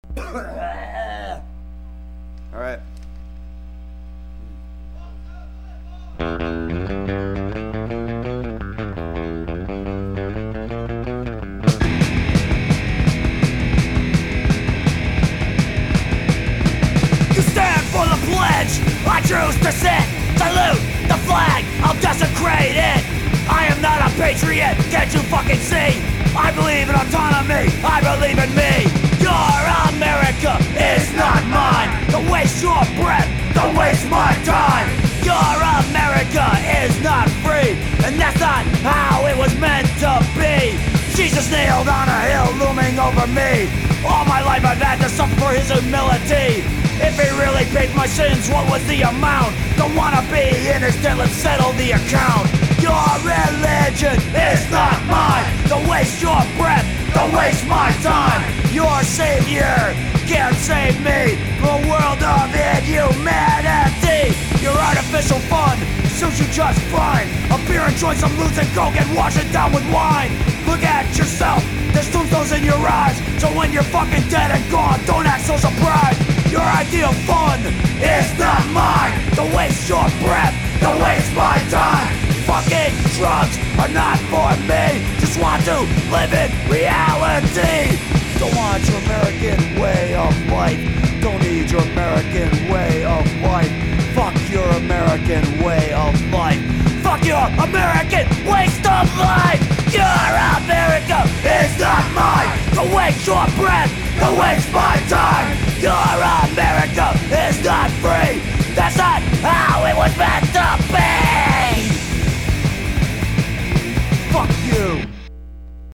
All right. You stand for the pledge, I choose to sit. Salute the flag, I'll desecrate it. I am not a patriot, can't you fucking see? I believe in autonomy, I believe in me. Your America is not mine. Don't waste your breath, don't waste my time. Your America is not free, and that's not how it was meant to be. Jesus nailed on a hill looming over me. All my life I've had to suffer for his humility. If he really paid my sins, what was the amount? Don't wanna be in his debt, let's settle the account. Your religion is not mine. Don't waste your breath, don't waste my time. Your savior can't save me from a world of inhumanity. Your artificial fun suits you just fine. A beer and joint, some loose and coke, and wash it down with wine. Look at yourself, there's tombstones in your eyes. So when you're fucking dead and gone, don't act so surprised. Your idea of fun is not mine. Don't waste your breath, don't waste my time. Fucking drugs are not for me. Just want to live in reality. Don't want your American way of life. Don't need your American way of life. Fuck your American way of life. Fuck your American waste of life. Your America is not mine. Don't waste your breath, don't waste my